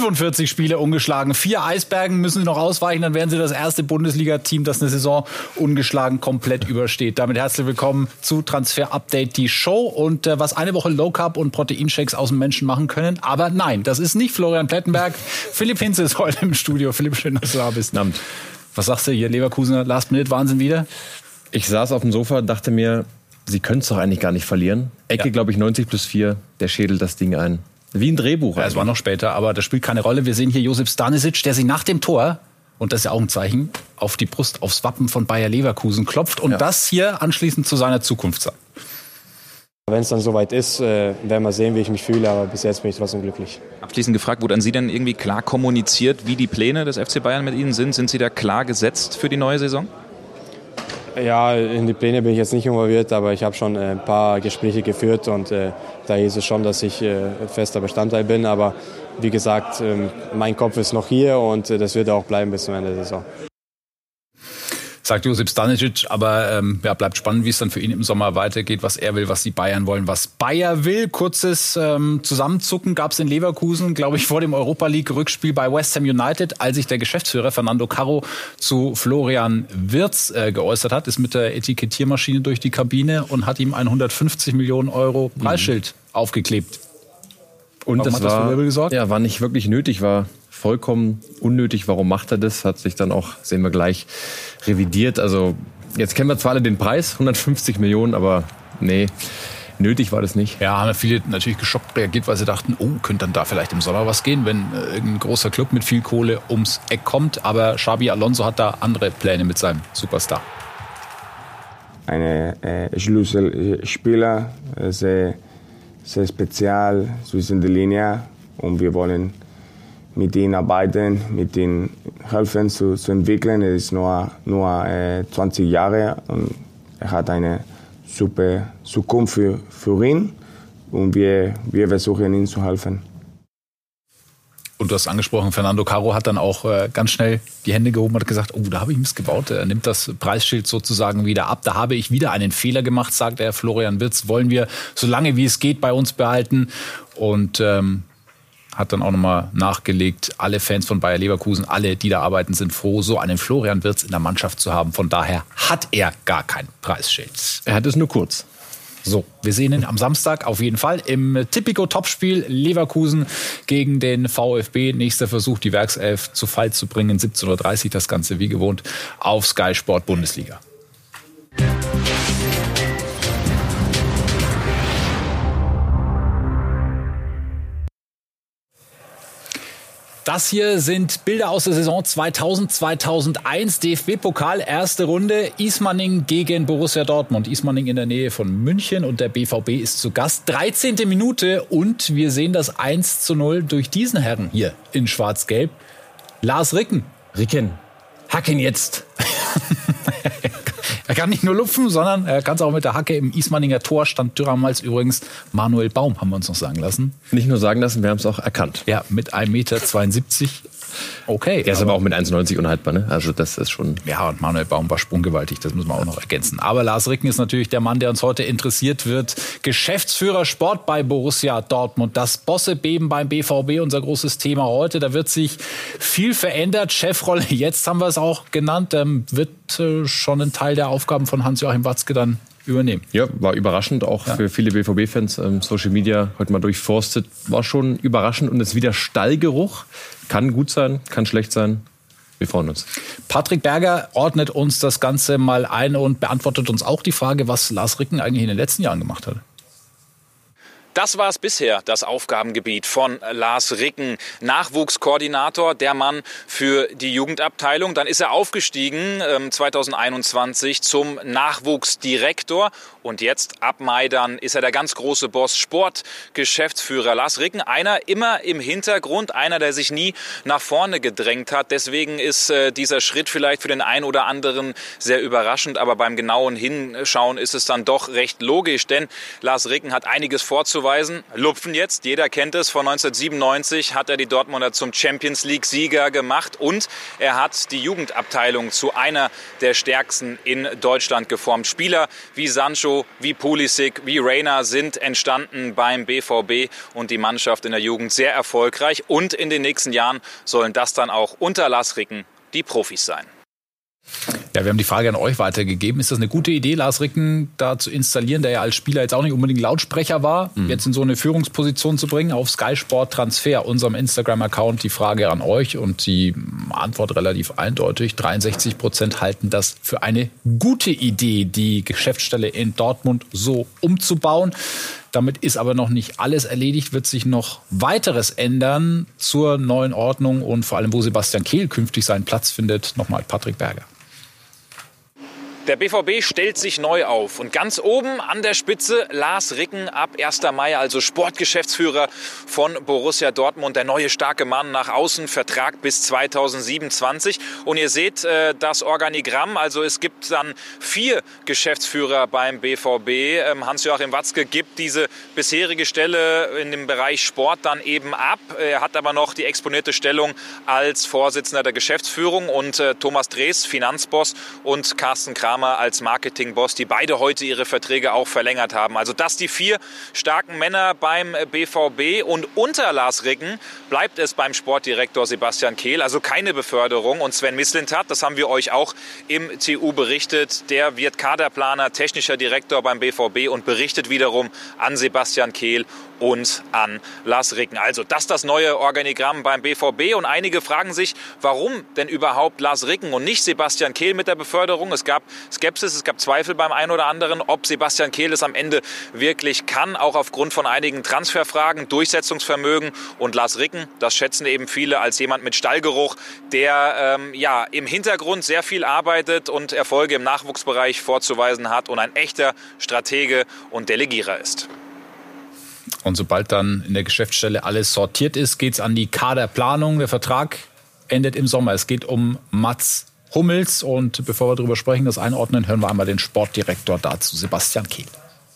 45 Spiele ungeschlagen. 4 Eisbergen müssen sie noch ausweichen, dann wären sie das erste Bundesliga-Team, das eine Saison ungeschlagen komplett übersteht. Damit herzlich willkommen zu Transfer Update, die Show. Und was eine Woche Low Carb und Proteinshakes aus dem Menschen machen können. Aber nein, das ist nicht Florian Plettenberg. Philipp Hinze ist heute im Studio. Philipp, schön, dass du da bist. Abend. Was sagst du hier, Leverkusener Last-Minute-Wahnsinn wieder? Ich saß auf dem Sofa, dachte mir, sie können es doch eigentlich gar nicht verlieren. Ecke, glaube ich, 90+4, der schädelt das Ding ein. Wie ein Drehbuch. Ja, es war noch später, aber das spielt keine Rolle. Wir sehen hier Josip Stanisic, der sich nach dem Tor, und das ist ja auch ein Zeichen, auf die Brust, aufs Wappen von Bayer Leverkusen klopft und das hier anschließend zu seiner Zukunft sagt. Wenn es dann soweit ist, werden wir sehen, wie ich mich fühle, aber bis jetzt bin ich trotzdem glücklich. Abschließend gefragt, wurde an Sie denn irgendwie klar kommuniziert, wie die Pläne des FC Bayern mit Ihnen sind? Sind Sie da klar gesetzt für die neue Saison? Ja, in die Pläne bin ich jetzt nicht involviert, aber ich habe schon ein paar Gespräche geführt und da hieß es schon, dass ich fester Bestandteil bin. Aber wie gesagt, mein Kopf ist noch hier und das wird auch bleiben bis zum Ende der Saison. Sagt Josip Stanisic, aber bleibt spannend, wie es dann für ihn im Sommer weitergeht, was er will, was die Bayern wollen, was Bayer will. Kurzes Zusammenzucken gab es in Leverkusen, glaube ich, vor dem Europa-League-Rückspiel bei West Ham United, als sich der Geschäftsführer Fernando Carro zu Florian Wirtz geäußert hat, ist mit der Etikettiermaschine durch die Kabine und hat ihm ein 150 Millionen Euro Preisschild aufgeklebt. Und warum hat das für Wirbel gesorgt? Ja, war nicht wirklich nötig, war vollkommen unnötig. Warum macht er das? Hat sich dann auch, sehen wir gleich, revidiert. Also jetzt kennen wir zwar alle den Preis, 150 Millionen, aber nee, nötig war das nicht. Ja, haben viele natürlich geschockt reagiert, weil sie dachten, oh, könnte dann da vielleicht im Sommer was gehen, wenn irgendein großer Club mit viel Kohle ums Eck kommt. Aber Xabi Alonso hat da andere Pläne mit seinem Superstar. Ein Schlüsselspieler, sehr, sehr speziell zwischen der Linie und wir wollen mit ihm arbeiten, mit ihm helfen zu entwickeln. Er ist nur 20 Jahre und er hat eine super Zukunft für ihn und wir versuchen ihm zu helfen. Und du hast angesprochen, Fernando Carro hat dann auch ganz schnell die Hände gehoben und hat gesagt, oh, da habe ich Mist gebaut. Er nimmt das Preisschild sozusagen wieder ab. Da habe ich wieder einen Fehler gemacht, sagt er. Florian Wirtz wollen wir so lange wie es geht bei uns behalten. Und hat dann auch nochmal nachgelegt, alle Fans von Bayer Leverkusen, alle, die da arbeiten, sind froh, so einen Florian Wirtz in der Mannschaft zu haben. Von daher hat er gar kein Preisschild. Er hat es nur kurz. So, wir sehen ihn am Samstag auf jeden Fall im Tipico-Topspiel Leverkusen gegen den VfB. Nächster Versuch, die Werkself zu Fall zu bringen. 17:30 Uhr das Ganze wie gewohnt auf Sky Sport Bundesliga. Das hier sind Bilder aus der Saison 2000/2001, DFB-Pokal, erste Runde, Ismaning gegen Borussia Dortmund. Ismaning in der Nähe von München und der BVB ist zu Gast. 13. Minute und wir sehen das 1:0 durch diesen Herren hier in Schwarz-Gelb. Lars Ricken. Hacken jetzt. Er kann nicht nur lupfen, sondern er kann es auch mit der Hacke. Im Ismaninger Tor stand damals übrigens Manuel Baum, haben wir uns noch sagen lassen. Nicht nur sagen lassen, wir haben es auch erkannt. Ja, mit 1,72 Meter. Okay. Er ist aber auch mit 1,90 unhaltbar, ne? Also das ist schon... Ja, und Manuel Baum war sprunggewaltig, das müssen wir auch noch ergänzen. Aber Lars Ricken ist natürlich der Mann, der uns heute interessiert wird. Geschäftsführer Sport bei Borussia Dortmund. Das Bossebeben beim BVB, unser großes Thema heute. Da wird sich viel verändert. Chefrolle, jetzt haben wir es auch genannt, wird schon ein Teil der Aufgaben von Hans-Joachim Watzke dann übernehmen. Ja, war überraschend, auch für viele BVB-Fans. Social Media heute mal durchforstet, war schon überraschend. Und es wieder Stallgeruch. Kann gut sein, kann schlecht sein. Wir freuen uns. Patrick Berger ordnet uns das Ganze mal ein und beantwortet uns auch die Frage, was Lars Ricken eigentlich in den letzten Jahren gemacht hat. Das war es bisher, das Aufgabengebiet von Lars Ricken. Nachwuchskoordinator, der Mann für die Jugendabteilung. Dann ist er aufgestiegen 2021 zum Nachwuchsdirektor. Und jetzt ab Mai dann ist er der ganz große Boss, Sportgeschäftsführer. Lars Ricken, einer immer im Hintergrund, einer, der sich nie nach vorne gedrängt hat. Deswegen ist dieser Schritt vielleicht für den einen oder anderen sehr überraschend. Aber beim genauen Hinschauen ist es dann doch recht logisch. Denn Lars Ricken hat einiges vorzuweisen. Lupfen jetzt, jeder kennt es, von 1997 hat er die Dortmunder zum Champions-League-Sieger gemacht und er hat die Jugendabteilung zu einer der stärksten in Deutschland geformt. Spieler wie Sancho, Ebenso wie Pulisic, wie Reina sind entstanden beim BVB und die Mannschaft in der Jugend sehr erfolgreich. Und in den nächsten Jahren sollen das dann auch unter Lars Ricken die Profis sein. Ja, wir haben die Frage an euch weitergegeben. Ist das eine gute Idee, Lars Ricken da zu installieren, der ja als Spieler jetzt auch nicht unbedingt Lautsprecher war, jetzt in so eine Führungsposition zu bringen? Auf Sky Sport Transfer, unserem Instagram-Account, die Frage an euch und die Antwort relativ eindeutig. 63% halten das für eine gute Idee, die Geschäftsstelle in Dortmund so umzubauen. Damit ist aber noch nicht alles erledigt, wird sich noch weiteres ändern zur neuen Ordnung und vor allem, wo Sebastian Kehl künftig seinen Platz findet. Nochmal Patrick Berger. Der BVB stellt sich neu auf und ganz oben an der Spitze Lars Ricken ab 1. Mai, also Sportgeschäftsführer von Borussia Dortmund, der neue starke Mann nach außen, Vertrag bis 2027. Und ihr seht das Organigramm, also es gibt dann 4 Geschäftsführer beim BVB. Hans-Joachim Watzke gibt diese bisherige Stelle in dem Bereich Sport dann eben ab. Er hat aber noch die exponierte Stellung als Vorsitzender der Geschäftsführung und Thomas Drees, Finanzboss, und Carsten Kramer als Marketingboss, die beide heute ihre Verträge auch verlängert haben. Also das die 4 starken Männer beim BVB und unter Lars Ricken bleibt es beim Sportdirektor Sebastian Kehl, also keine Beförderung. Und Sven Mislintat, das haben wir euch auch im TU berichtet, der wird Kaderplaner, technischer Direktor beim BVB und berichtet wiederum an Sebastian Kehl und an Lars Ricken. Also das neue Organigramm beim BVB und einige fragen sich, warum denn überhaupt Lars Ricken und nicht Sebastian Kehl mit der Beförderung? Es gab Skepsis, es gab Zweifel beim einen oder anderen, ob Sebastian Kehl es am Ende wirklich kann, auch aufgrund von einigen Transferfragen, Durchsetzungsvermögen. Und Lars Ricken, das schätzen eben viele als jemand mit Stallgeruch, der im Hintergrund sehr viel arbeitet und Erfolge im Nachwuchsbereich vorzuweisen hat und ein echter Stratege und Delegierer ist. Und sobald dann in der Geschäftsstelle alles sortiert ist, geht's an die Kaderplanung. Der Vertrag endet im Sommer. Es geht um Mats Hummels. Und bevor wir darüber sprechen, das einordnen, hören wir einmal den Sportdirektor dazu, Sebastian Kehl.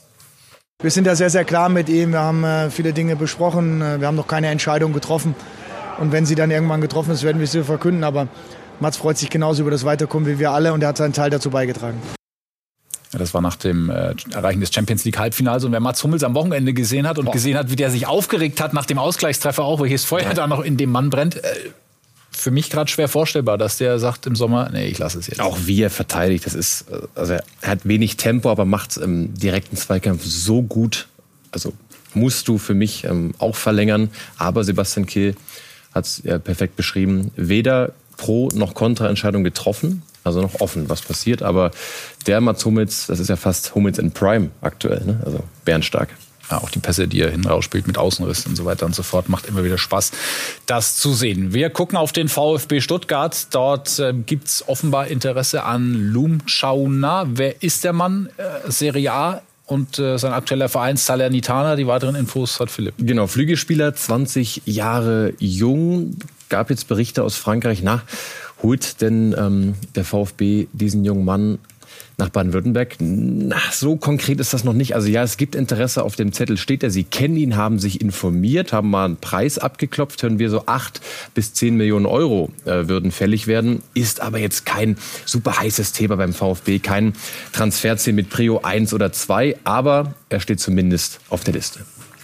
Wir sind da sehr, sehr klar mit ihm. Wir haben viele Dinge besprochen. Wir haben noch keine Entscheidung getroffen. Und wenn sie dann irgendwann getroffen ist, werden wir sie verkünden. Aber Mats freut sich genauso über das Weiterkommen wie wir alle und er hat seinen Teil dazu beigetragen. Ja, das war nach dem Erreichen des Champions-League-Halbfinals. Und wer Mats Hummels am Wochenende gesehen hat und gesehen hat, wie der sich aufgeregt hat nach dem Ausgleichstreffer auch, welches Feuer da noch in dem Mann brennt, für mich gerade schwer vorstellbar, dass der sagt im Sommer, nee, ich lasse es jetzt. Auch wie er verteidigt, das ist, also er hat wenig Tempo, aber macht es im direkten Zweikampf so gut. Also musst du für mich auch verlängern. Aber Sebastian Kehl hat es ja perfekt beschrieben. Weder Pro- noch Kontra-Entscheidung getroffen. Also noch offen, was passiert. Aber der Mats Hummels, das ist ja fast Hummels in Prime aktuell. Ne? Also bärenstark. Ja, auch die Pässe, die er hinten rausspielt mit Außenriss und so weiter und so fort, macht immer wieder Spaß, das zu sehen. Wir gucken auf den VfB Stuttgart. Dort gibt's offenbar Interesse an Loum Schauna. Wer ist der Mann? Serie A und sein aktueller Verein Salernitana. Die weiteren Infos hat Philipp. Genau, Flügelspieler, 20 Jahre jung. Gab jetzt Berichte aus Frankreich. Holt denn der VfB diesen jungen Mann nach Baden-Württemberg? So konkret ist das noch nicht. Also ja, es gibt Interesse, auf dem Zettel steht er. Sie kennen ihn, haben sich informiert, haben mal einen Preis abgeklopft. Hören wir so 8 bis 10 Millionen Euro würden fällig werden. Ist aber jetzt kein super heißes Thema beim VfB. Kein Transferziel mit Prio 1 oder 2. Aber er steht zumindest auf der Liste.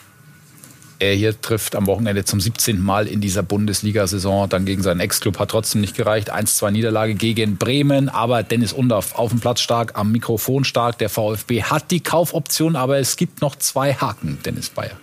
Er hier trifft am Wochenende zum 17. Mal in dieser Bundesliga-Saison. Dann gegen seinen Ex-Club hat trotzdem nicht gereicht. 1-2 Niederlage gegen Bremen. Aber Dennis Undaff auf dem Platz stark, am Mikrofon stark. Der VfB hat die Kaufoption, aber es gibt noch 2 Haken, Dennis Bayer.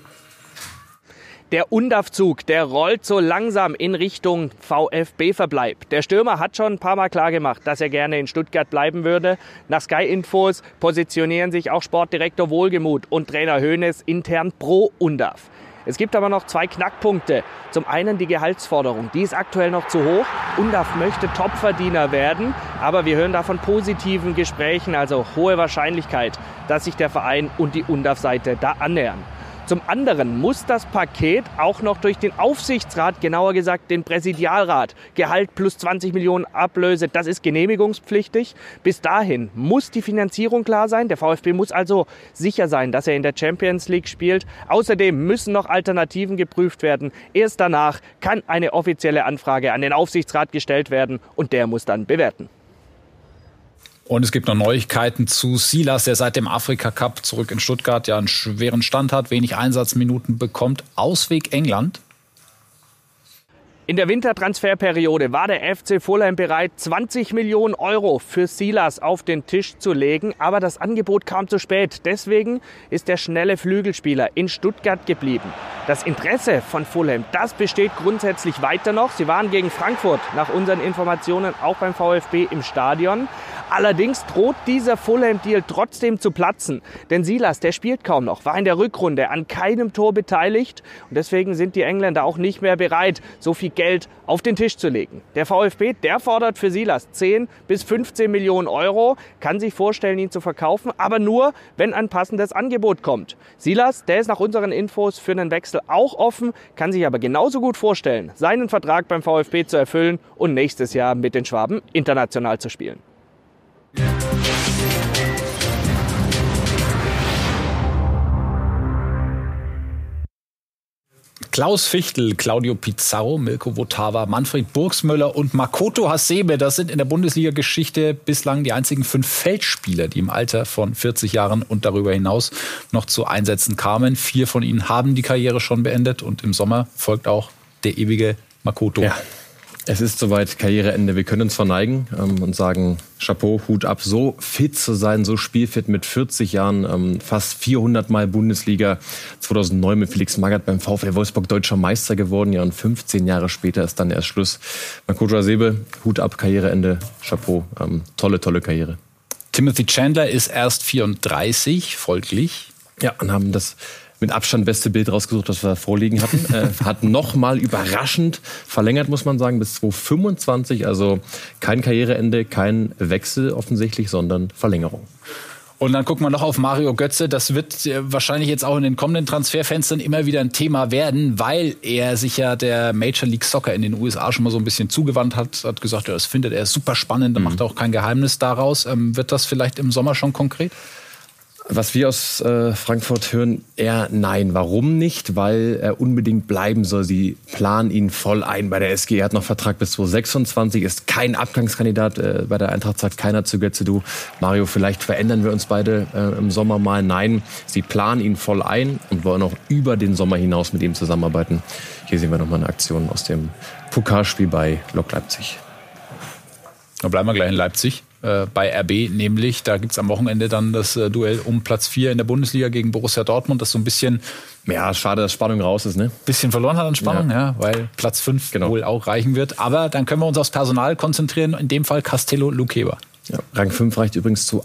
Der Undaff-Zug, der rollt so langsam in Richtung VfB-Verbleib. Der Stürmer hat schon ein paar Mal klar gemacht, dass er gerne in Stuttgart bleiben würde. Nach Sky-Infos positionieren sich auch Sportdirektor Wohlgemuth und Trainer Hoeneß intern pro Undaff. Es gibt aber noch 2 Knackpunkte. Zum einen die Gehaltsforderung. Die ist aktuell noch zu hoch. Undaff möchte Topverdiener werden. Aber wir hören da von positiven Gesprächen, also hohe Wahrscheinlichkeit, dass sich der Verein und die Undaff-Seite da annähern. Zum anderen muss das Paket auch noch durch den Aufsichtsrat, genauer gesagt den Präsidialrat, Gehalt plus 20 Millionen Ablöse, das ist genehmigungspflichtig. Bis dahin muss die Finanzierung klar sein. Der VfB muss also sicher sein, dass er in der Champions League spielt. Außerdem müssen noch Alternativen geprüft werden. Erst danach kann eine offizielle Anfrage an den Aufsichtsrat gestellt werden und der muss dann bewerten. Und es gibt noch Neuigkeiten zu Silas, der seit dem Afrika-Cup zurück in Stuttgart ja einen schweren Stand hat, wenig Einsatzminuten bekommt. Ausweg England. In der Wintertransferperiode war der FC Fulham bereit, 20 Millionen Euro für Silas auf den Tisch zu legen. Aber das Angebot kam zu spät. Deswegen ist der schnelle Flügelspieler in Stuttgart geblieben. Das Interesse von Fulham, das besteht grundsätzlich weiter noch. Sie waren gegen Frankfurt nach unseren Informationen auch beim VfB im Stadion. Allerdings droht dieser Fulham-Deal trotzdem zu platzen. Denn Silas, der spielt kaum noch, war in der Rückrunde an keinem Tor beteiligt. Und deswegen sind die Engländer auch nicht mehr bereit, so viel Geld auf den Tisch zu legen. Der VfB, der fordert für Silas 10 bis 15 Millionen Euro, kann sich vorstellen, ihn zu verkaufen, aber nur, wenn ein passendes Angebot kommt. Silas, der ist nach unseren Infos für einen Wechsel auch offen, kann sich aber genauso gut vorstellen, seinen Vertrag beim VfB zu erfüllen und nächstes Jahr mit den Schwaben international zu spielen. Klaus Fichtel, Claudio Pizarro, Milko Votava, Manfred Burgsmüller und Makoto Hasebe, das sind in der Bundesliga-Geschichte bislang die einzigen 5 Feldspieler, die im Alter von 40 Jahren und darüber hinaus noch zu Einsätzen kamen. 4 von ihnen haben die Karriere schon beendet und im Sommer folgt auch der ewige Makoto. Ja. Es ist soweit Karriereende. Wir können uns verneigen und sagen, Chapeau, Hut ab, so fit zu sein, so spielfit mit 40 Jahren, fast 400 Mal Bundesliga, 2009 mit Felix Magath beim VfL Wolfsburg deutscher Meister geworden, ja, und 15 Jahre später ist dann erst Schluss. Makoto Hasebe, Hut ab, Karriereende, Chapeau, tolle Karriere. Timothy Chandler ist erst 34, folglich. Ja, und haben das mit Abstand beste Bild rausgesucht, das wir vorliegen hatten. Hat nochmal überraschend verlängert, muss man sagen, bis 2025. Also kein Karriereende, kein Wechsel offensichtlich, sondern Verlängerung. Und dann gucken wir noch auf Mario Götze. Das wird wahrscheinlich jetzt auch in den kommenden Transferfenstern immer wieder ein Thema werden, weil er sich ja der Major League Soccer in den USA schon mal so ein bisschen zugewandt hat. Hat gesagt, ja, das findet er super spannend, da macht er auch kein Geheimnis daraus. Wird das vielleicht im Sommer schon konkret? Was wir aus Frankfurt hören, eher nein. Warum nicht? Weil er unbedingt bleiben soll. Sie planen ihn voll ein bei der SG. Er hat noch Vertrag bis 2026, ist kein Abgangskandidat. Bei der Eintracht sagt keiner zu Götze, du, Mario, vielleicht verändern wir uns beide im Sommer mal. Nein, sie planen ihn voll ein und wollen auch über den Sommer hinaus mit ihm zusammenarbeiten. Hier sehen wir nochmal eine Aktion aus dem Pokalspiel bei Lok Leipzig. Da bleiben wir gleich in Leipzig. Bei RB nämlich, da gibt's am Wochenende dann das Duell um Platz 4 in der Bundesliga gegen Borussia Dortmund, das so ein bisschen... Ja, schade, dass Spannung raus ist, ne? Bisschen verloren hat an Spannung, ja, weil Platz 5 wohl auch reichen wird. Aber dann können wir uns aufs Personal konzentrieren, in dem Fall Castello Luqueba. Ja, Rang 5 reicht übrigens zu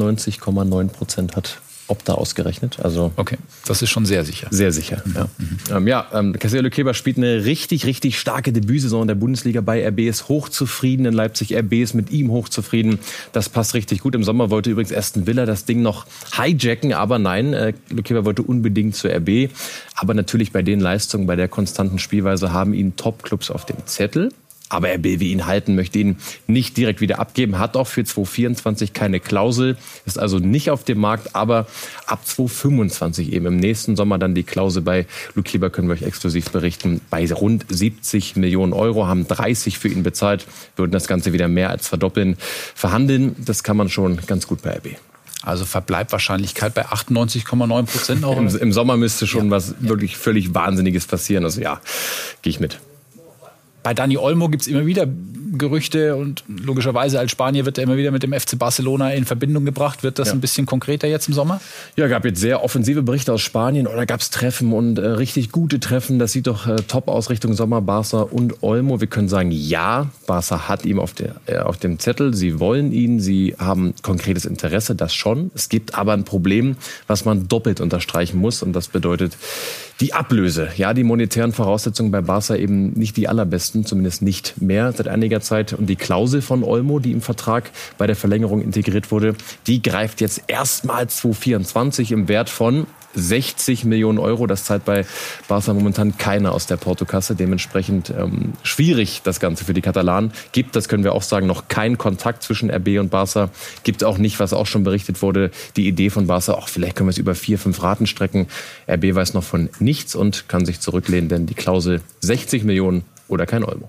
98,9%, hat Opta ausgerechnet. Also okay, das ist schon sehr sicher. Sehr sicher, ja. Castello Luqueba spielt eine richtig starke Debütsaison in der Bundesliga bei RB, ist hochzufrieden in Leipzig. RB ist mit ihm hochzufrieden. Das passt richtig gut. Im Sommer wollte übrigens Aston Villa das Ding noch hijacken, aber nein, Luqueba wollte unbedingt zur RB. Aber natürlich bei den Leistungen, bei der konstanten Spielweise haben ihn Top-Clubs auf dem Zettel. Aber RB will ihn halten, möchte ihn nicht direkt wieder abgeben, hat auch für 2024 keine Klausel, ist also nicht auf dem Markt, aber ab 2025 eben im nächsten Sommer dann die Klausel bei Luqueba, können wir euch exklusiv berichten, bei rund 70 Millionen Euro, haben 30 für ihn bezahlt, würden das Ganze wieder mehr als verdoppeln. Verhandeln, das kann man schon ganz gut bei RB. Also Verbleibwahrscheinlichkeit bei 98,9%. Auch Im Sommer müsste schon was wirklich völlig Wahnsinniges passieren, also ja, gehe ich mit. Bei Dani Olmo gibt's immer wieder Gerüchte und logischerweise als Spanier wird er immer wieder mit dem FC Barcelona in Verbindung gebracht. Wird das ein bisschen konkreter jetzt im Sommer? Ja, gab jetzt sehr offensive Berichte aus Spanien oder gab's Treffen und richtig gute Treffen. Das sieht doch top aus Richtung Sommer, Barca und Olmo. Wir können sagen, ja, Barca hat ihn auf dem Zettel. Sie wollen ihn, sie haben konkretes Interesse, das schon. Es gibt aber ein Problem, was man doppelt unterstreichen muss und das bedeutet die Ablöse. Ja, die monetären Voraussetzungen bei Barca eben nicht die allerbesten, zumindest nicht mehr seit einiger Zeit. Und die Klausel von Olmo, die im Vertrag bei der Verlängerung integriert wurde, die greift jetzt erstmals 2024 im Wert von 60 Millionen Euro. Das zahlt bei Barca momentan keiner aus der Portokasse. Dementsprechend schwierig das Ganze für die Katalanen. Gibt, das können wir auch sagen, noch keinen Kontakt zwischen RB und Barca. Gibt auch nicht, was auch schon berichtet wurde, die Idee von Barca, vielleicht können wir es über 4-5 Raten strecken. RB weiß noch von nichts und kann sich zurücklehnen, denn die Klausel 60 Millionen oder kein Olmo.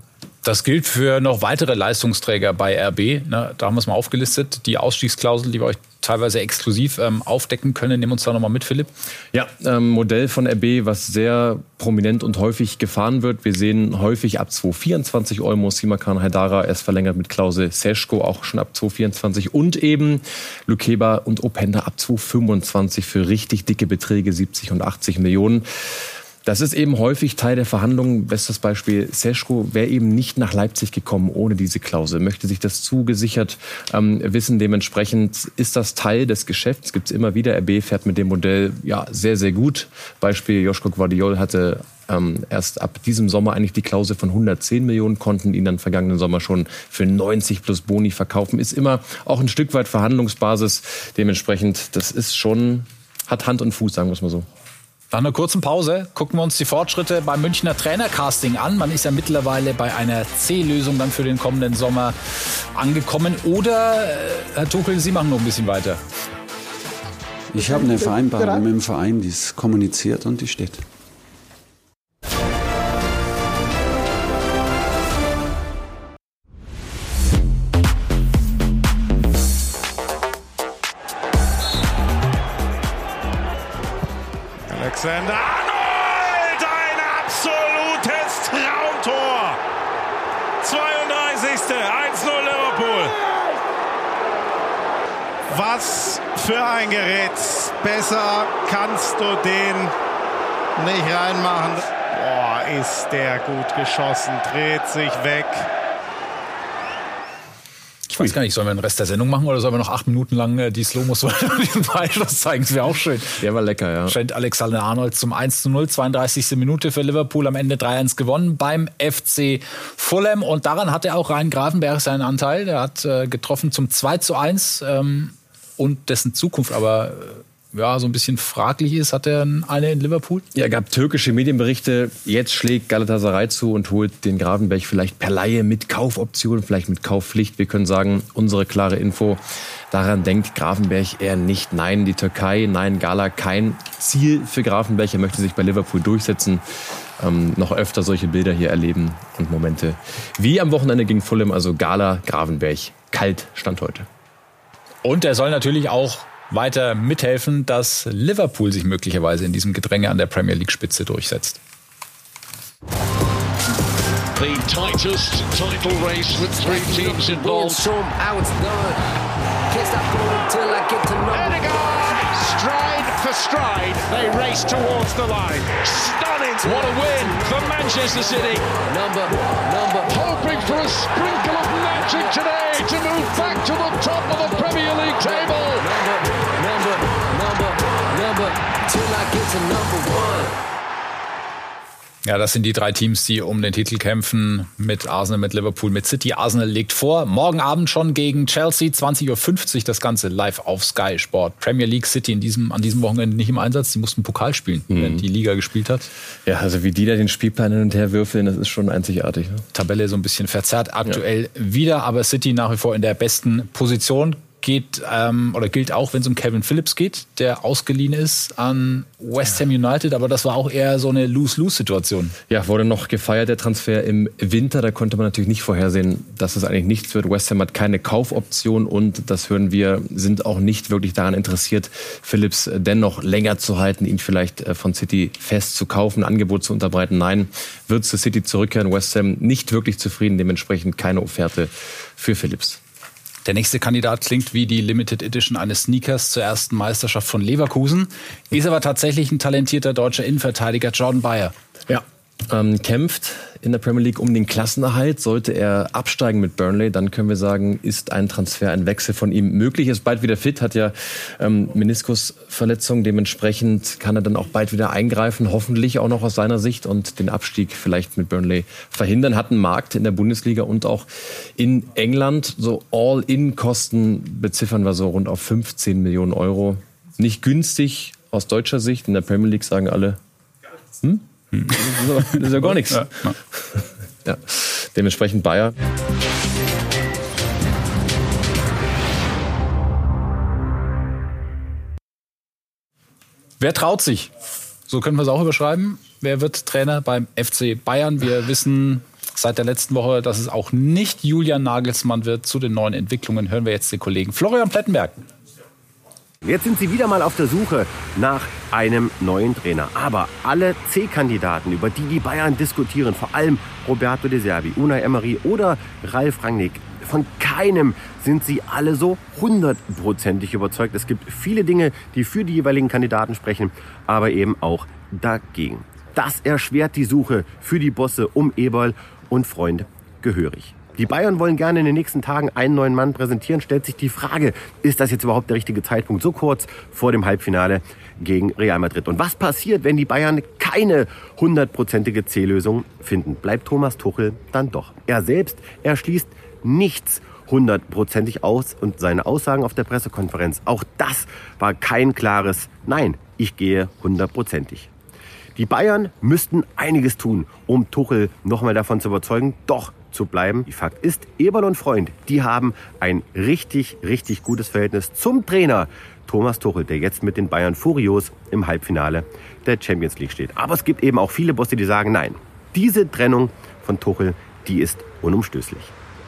Das gilt für noch weitere Leistungsträger bei RB. Da haben wir es mal aufgelistet. Die Ausstiegsklausel, die wir euch teilweise exklusiv aufdecken können. Nehmen uns da nochmal mit, Philipp. Ja, Modell von RB, was sehr prominent und häufig gefahren wird. Wir sehen häufig ab 2024 Olmo, Simakan Haidara erst verlängert mit Klausel, Seško auch schon ab 2024 und eben Lukeba und Openda ab 2025 für richtig dicke Beträge, 70 und 80 Millionen. Das ist eben häufig Teil der Verhandlungen. Bestes Beispiel, Seško wäre eben nicht nach Leipzig gekommen ohne diese Klausel, möchte sich das zugesichert wissen. Dementsprechend ist das Teil des Geschäfts, gibt es immer wieder. RB fährt mit dem Modell ja sehr, sehr gut. Beispiel Joško Gvardiol hatte erst ab diesem Sommer eigentlich die Klausel von 110 Millionen, konnten ihn dann vergangenen Sommer schon für 90 plus Boni verkaufen. Ist immer auch ein Stück weit Verhandlungsbasis. Dementsprechend, das ist schon, hat Hand und Fuß, sagen wir es mal so. Nach einer kurzen Pause gucken wir uns die Fortschritte beim Münchner Trainercasting an. Man ist ja mittlerweile bei einer C-Lösung dann für den kommenden Sommer angekommen. Oder, Herr Tuchel, Sie machen noch ein bisschen weiter? Ich habe eine Vereinbarung mit dem Verein, die ist kommuniziert und die steht. Alexander-Arnold, ein absolutes Traumtor. 32. 1-0 Liverpool. Was für ein Gerät. Besser kannst du den nicht reinmachen. Boah, ist der gut geschossen. Dreht sich weg. Ich weiß gar nicht, sollen wir den Rest der Sendung machen oder sollen wir noch 8 Minuten lang die Slow-Mos diesen Freistoß zeigen? Das wäre auch schön. Der war lecker, ja. Scheint Alexander-Arnold zum 1:0, 32. Minute für Liverpool, am Ende 3-1 gewonnen beim FC Fulham. Und daran hat er auch Rhein Gravenberch seinen Anteil. Der hat getroffen zum 2:1 und dessen Zukunft aber ja, so ein bisschen fraglich ist. Hat er eine in Liverpool? Ja, gab türkische Medienberichte. Jetzt schlägt Galatasaray zu und holt den Gravenberch vielleicht per Leihe mit Kaufoption, vielleicht mit Kaufpflicht. Wir können sagen, unsere klare Info, daran denkt Gravenberch eher nicht. Nein, die Türkei, nein, Gala, kein Ziel für Gravenberch. Er möchte sich bei Liverpool durchsetzen. Noch öfter solche Bilder hier erleben und Momente wie am Wochenende gegen Fulham. Also Gala, Gravenberch, kalt Stand heute. Und er soll natürlich auch weiter mithelfen, dass Liverpool sich möglicherweise in diesem Gedränge an der Premier League Spitze durchsetzt. The tightest title race with 3 teams involved. Stride for stride, they race towards the line. Stunning! What a win for Manchester City. Hoping for a sprinkle of magic today to move back to the top of the Premier League table. Number, till I get to number 1. Ja, das sind die 3 Teams, die um den Titel kämpfen. Mit Arsenal, mit Liverpool, mit City. Arsenal legt vor, morgen Abend schon gegen Chelsea, 20:50 Uhr, das Ganze live auf Sky Sport. Premier League, City an diesem Wochenende nicht im Einsatz. Die mussten Pokal spielen, wenn die Liga gespielt hat. Ja, also wie die da den Spielplan hin und her würfeln, das ist schon einzigartig. Ne? Tabelle so ein bisschen verzerrt aktuell wieder, aber City nach wie vor in der besten Position. Gilt auch, wenn es um Kevin Phillips geht, der ausgeliehen ist an West Ham United, aber das war auch eher so eine Lose-Lose-Situation. Ja, wurde noch gefeiert, der Transfer im Winter, da konnte man natürlich nicht vorhersehen, dass es eigentlich nichts wird. West Ham hat keine Kaufoption und, das hören wir, sind auch nicht wirklich daran interessiert, Phillips dennoch länger zu halten, ihn vielleicht von City fest zu kaufen, ein Angebot zu unterbreiten. Nein, wird zu City zurückkehren, West Ham nicht wirklich zufrieden, dementsprechend keine Offerte für Phillips. Der nächste Kandidat klingt wie die Limited Edition eines Sneakers zur ersten Meisterschaft von Leverkusen, ist aber tatsächlich ein talentierter deutscher Innenverteidiger, Jordan Bayer. Ja, kämpft in der Premier League um den Klassenerhalt. Sollte er absteigen mit Burnley, dann können wir sagen, ist ein Transfer, ein Wechsel von ihm möglich. Ist bald wieder fit, hat ja Meniskusverletzung. Dementsprechend kann er dann auch bald wieder eingreifen, hoffentlich auch noch aus seiner Sicht und den Abstieg vielleicht mit Burnley verhindern. Hat einen Markt in der Bundesliga und auch in England. So All-In-Kosten beziffern wir so rund auf 15 Millionen Euro. Nicht günstig aus deutscher Sicht. In der Premier League sagen alle, das ist ja gar nichts. Ja. Dementsprechend Bayer. Wer traut sich? So können wir es auch überschreiben. Wer wird Trainer beim FC Bayern? Wir wissen seit der letzten Woche, dass es auch nicht Julian Nagelsmann wird. Zu den neuen Entwicklungen hören wir jetzt den Kollegen Florian Plettenberg. Jetzt sind sie wieder mal auf der Suche nach einem neuen Trainer. Aber alle C-Kandidaten, über die die Bayern diskutieren, vor allem Roberto De Zerbi, Unai Emery oder Ralf Rangnick, von keinem sind sie alle so 100%ig überzeugt. Es gibt viele Dinge, die für die jeweiligen Kandidaten sprechen, aber eben auch dagegen. Das erschwert die Suche für die Bosse um Eberl und Freund gehörig. Die Bayern wollen gerne in den nächsten Tagen einen neuen Mann präsentieren. Stellt sich die Frage, ist das jetzt überhaupt der richtige Zeitpunkt, so kurz vor dem Halbfinale gegen Real Madrid? Und was passiert, wenn die Bayern keine 100%ige C-Lösung finden? Bleibt Thomas Tuchel dann doch? Er selbst, er schließt nichts 100%ig aus und seine Aussagen auf der Pressekonferenz, auch das war kein klares Nein, ich gehe 100%ig. Die Bayern müssten einiges tun, um Tuchel nochmal davon zu überzeugen, doch zu bleiben. Die Fakt ist, Eberl und Freund, die haben ein richtig, richtig gutes Verhältnis zum Trainer Thomas Tuchel, der jetzt mit den Bayern furios im Halbfinale der Champions League steht. Aber es gibt eben auch viele Bosse, die sagen, nein, diese Trennung von Tuchel, die ist unumstößlich.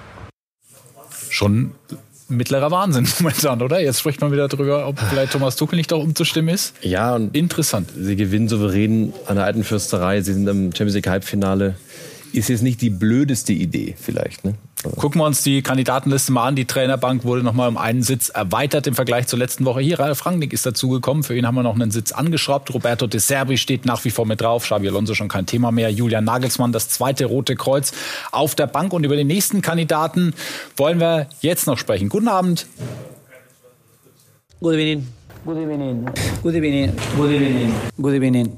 Schon mittlerer Wahnsinn momentan, oder? Jetzt spricht man wieder drüber, ob vielleicht Thomas Tuchel nicht auch umzustimmen ist. Ja, und interessant. Sie gewinnen souverän an der Alten Fürsterei. Sie sind im Champions League Halbfinale. Ist jetzt nicht die blödeste Idee vielleicht, ne? Gucken wir uns die Kandidatenliste mal an. Die Trainerbank wurde nochmal um einen Sitz erweitert im Vergleich zur letzten Woche. Hier, Ralf Rangnick ist dazugekommen. Für ihn haben wir noch einen Sitz angeschraubt. Roberto De Zerbi steht nach wie vor mit drauf. Xabi Alonso schon kein Thema mehr. Julian Nagelsmann, das zweite rote Kreuz auf der Bank. Und über den nächsten Kandidaten wollen wir jetzt noch sprechen. Guten Abend. Good evening. Good evening. Good evening. Good evening. Good evening.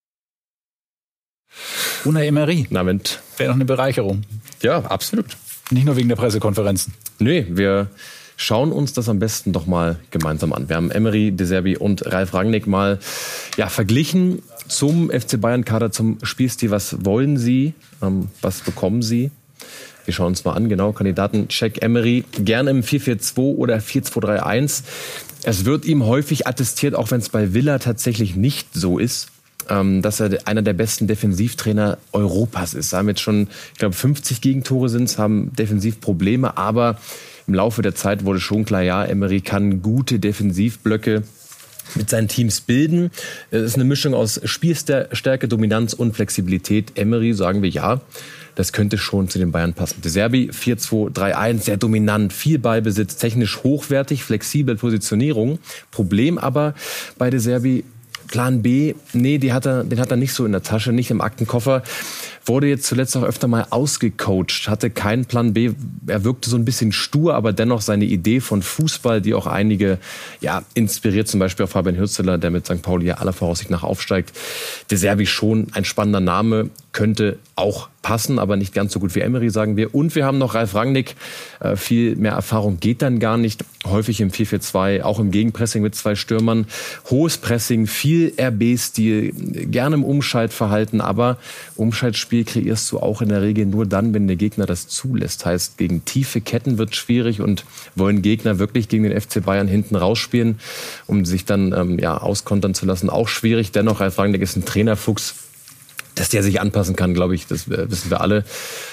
Unai Emery. Abend. Wäre noch eine Bereicherung. Ja, absolut. Nicht nur wegen der Pressekonferenzen. Nee, wir schauen uns das am besten doch mal gemeinsam an. Wir haben Emery, De Zerbi und Ralf Rangnick mal verglichen zum FC Bayern-Kader, zum Spielstil. Was wollen sie? Was bekommen sie? Wir schauen uns mal an, genau, Kandidatencheck. Emery gerne im 4-4-2 oder 4-2-3-1. Es wird ihm häufig attestiert, auch wenn es bei Villa tatsächlich nicht so ist, dass er einer der besten Defensivtrainer Europas ist. Haben jetzt schon, ich glaube, 50 Gegentore sind, haben Defensivprobleme, aber im Laufe der Zeit wurde schon klar, ja, Emery kann gute Defensivblöcke mit seinen Teams bilden. Es ist eine Mischung aus Spielstärke, Dominanz und Flexibilität. Emery, sagen wir ja, das könnte schon zu den Bayern passen. De Zerbi 4-2-3-1, sehr dominant, viel Ballbesitz, technisch hochwertig, flexible Positionierung. Problem aber bei De Zerbi, Plan B, nee, den hat er nicht so in der Tasche, nicht im Aktenkoffer. Wurde jetzt zuletzt auch öfter mal ausgecoacht, hatte keinen Plan B. Er wirkte so ein bisschen stur, aber dennoch seine Idee von Fußball, die auch einige inspiriert, zum Beispiel auch Fabian Hürzeler, der mit St. Pauli aller Voraussicht nach aufsteigt. De Zerbi schon ein spannender Name, könnte auch passen, aber nicht ganz so gut wie Emery, sagen wir. Und wir haben noch Ralf Rangnick. Viel mehr Erfahrung geht dann gar nicht. Häufig im 4-4-2, auch im Gegenpressing mit 2 Stürmern. Hohes Pressing, viel RB-Stil, gerne im Umschaltverhalten, aber Umschaltspiel kreierst du auch in der Regel nur dann, wenn der Gegner das zulässt. Heißt, gegen tiefe Ketten wird schwierig und wollen Gegner wirklich gegen den FC Bayern hinten rausspielen, um sich dann auskontern zu lassen. Auch schwierig. Dennoch, Ralf Rangnick ist ein Trainerfuchs, dass der sich anpassen kann, glaube ich, das wissen wir alle.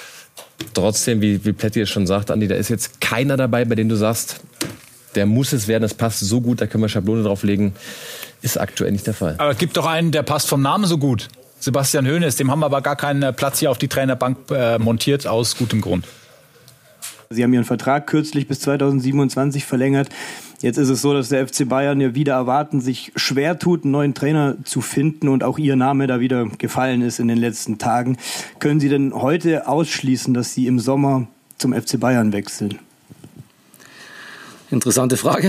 Trotzdem, wie Plätti es schon sagt, Andi, da ist jetzt keiner dabei, bei dem du sagst, der muss es werden, das passt so gut, da können wir Schablone drauflegen. Ist aktuell nicht der Fall. Aber es gibt doch einen, der passt vom Namen so gut. Sebastian Hoeneß, dem haben wir aber gar keinen Platz hier auf die Trainerbank montiert, aus gutem Grund. Sie haben ihren Vertrag kürzlich bis 2027 verlängert. Jetzt ist es so, dass der FC Bayern ja wieder erwarten, sich schwer tut, einen neuen Trainer zu finden und auch Ihr Name da wieder gefallen ist in den letzten Tagen. Können Sie denn heute ausschließen, dass Sie im Sommer zum FC Bayern wechseln? Interessante Frage.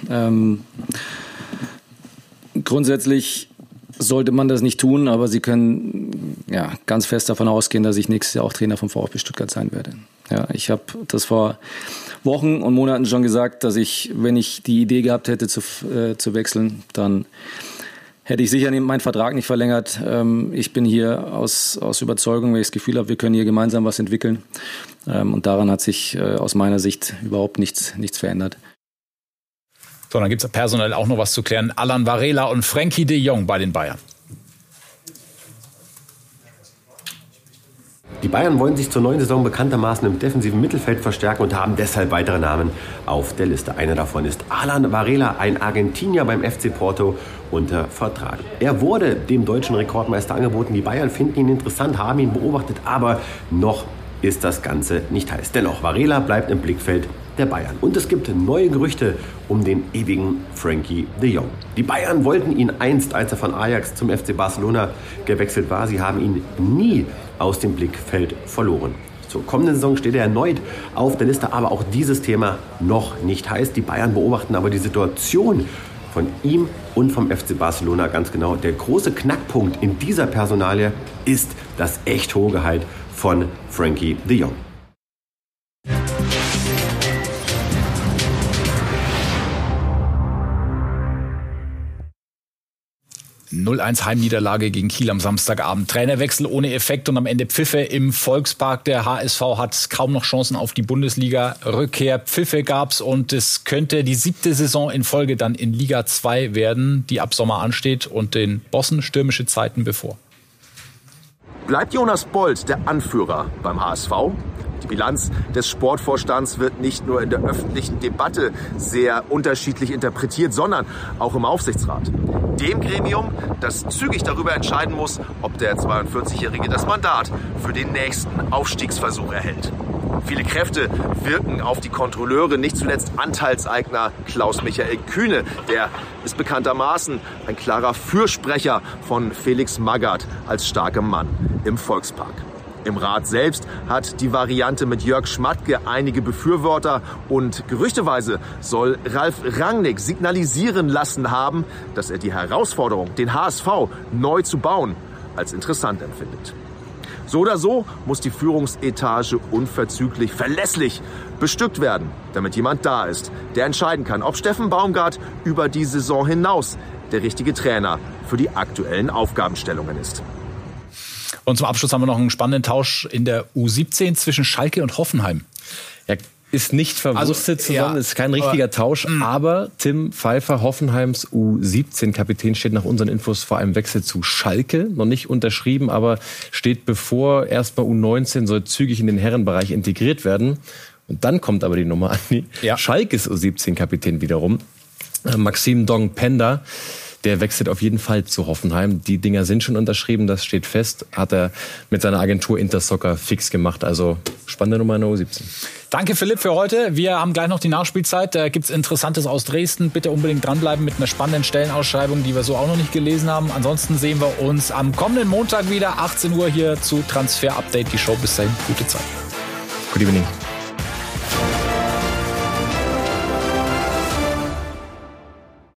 Grundsätzlich sollte man das nicht tun, aber Sie können ganz fest davon ausgehen, dass ich nächstes Jahr auch Trainer vom VfB Stuttgart sein werde. Ja, ich habe das vor Wochen und Monaten schon gesagt, dass ich, wenn ich die Idee gehabt hätte zu wechseln, dann hätte ich sicher meinen Vertrag nicht verlängert. Ich bin hier aus Überzeugung, weil ich das Gefühl habe, wir können hier gemeinsam was entwickeln. Und daran hat sich aus meiner Sicht überhaupt nichts verändert. So, dann gibt es personell auch noch was zu klären. Alan Varela und Frenkie de Jong bei den Bayern. Die Bayern wollen sich zur neuen Saison bekanntermaßen im defensiven Mittelfeld verstärken und haben deshalb weitere Namen auf der Liste. Einer davon ist Alan Varela, ein Argentinier beim FC Porto, unter Vertrag. Er wurde dem deutschen Rekordmeister angeboten. Die Bayern finden ihn interessant, haben ihn beobachtet, aber noch ist das Ganze nicht heiß. Dennoch, Varela bleibt im Blickfeld der Bayern. Und es gibt neue Gerüchte um den ewigen Frankie de Jong. Die Bayern wollten ihn einst, als er von Ajax zum FC Barcelona gewechselt war. Sie haben ihn nie aus dem Blickfeld verloren. Zur kommenden Saison steht er erneut auf der Liste, aber auch dieses Thema noch nicht heiß. Die Bayern beobachten aber die Situation von ihm und vom FC Barcelona ganz genau. Der große Knackpunkt in dieser Personalie ist das echt hohe Gehalt von Frankie de Jong. 0-1 Heimniederlage gegen Kiel am Samstagabend. Trainerwechsel ohne Effekt und am Ende Pfiffe im Volkspark. Der HSV hat kaum noch Chancen auf die Bundesliga-Rückkehr. Pfiffe gab's und es könnte die 7. Saison in Folge dann in Liga 2 werden, die ab Sommer ansteht und den Bossen stürmische Zeiten bevor. Bleibt Jonas Bold der Anführer beim HSV? Die Bilanz des Sportvorstands wird nicht nur in der öffentlichen Debatte sehr unterschiedlich interpretiert, sondern auch im Aufsichtsrat. Dem Gremium, das zügig darüber entscheiden muss, ob der 42-Jährige das Mandat für den nächsten Aufstiegsversuch erhält. Viele Kräfte wirken auf die Kontrolleure, nicht zuletzt Anteilseigner Klaus-Michael Kühne. Der ist bekanntermaßen ein klarer Fürsprecher von Felix Magath als starkem Mann im Volkspark. Im Rat selbst hat die Variante mit Jörg Schmatke einige Befürworter und gerüchteweise soll Ralf Rangnick signalisieren lassen haben, dass er die Herausforderung, den HSV neu zu bauen, als interessant empfindet. So oder so muss die Führungsetage unverzüglich, verlässlich bestückt werden, damit jemand da ist, der entscheiden kann, ob Steffen Baumgart über die Saison hinaus der richtige Trainer für die aktuellen Aufgabenstellungen ist. Und zum Abschluss haben wir noch einen spannenden Tausch in der U17 zwischen Schalke und Hoffenheim. Ja, ist nicht verwurstet zusammen, ist kein richtiger Tausch, aber Tim Pfeiffer, Hoffenheims U17-Kapitän, steht nach unseren Infos vor einem Wechsel zu Schalke, noch nicht unterschrieben, aber steht bevor, erstmal U19 soll zügig in den Herrenbereich integriert werden. Und dann kommt aber die Nummer an die Schalkes U17-Kapitän wiederum, Maxim Dong-Penda. Der wechselt auf jeden Fall zu Hoffenheim. Die Dinger sind schon unterschrieben, das steht fest. Hat er mit seiner Agentur Intersoccer fix gemacht. Also spannende Nummer in der U17. Danke Philipp für heute. Wir haben gleich noch die Nachspielzeit. Da gibt's Interessantes aus Dresden. Bitte unbedingt dranbleiben mit einer spannenden Stellenausschreibung, die wir so auch noch nicht gelesen haben. Ansonsten sehen wir uns am kommenden Montag wieder, 18 Uhr hier zu Transfer Update, die Show. Bis dahin, gute Zeit. Good evening.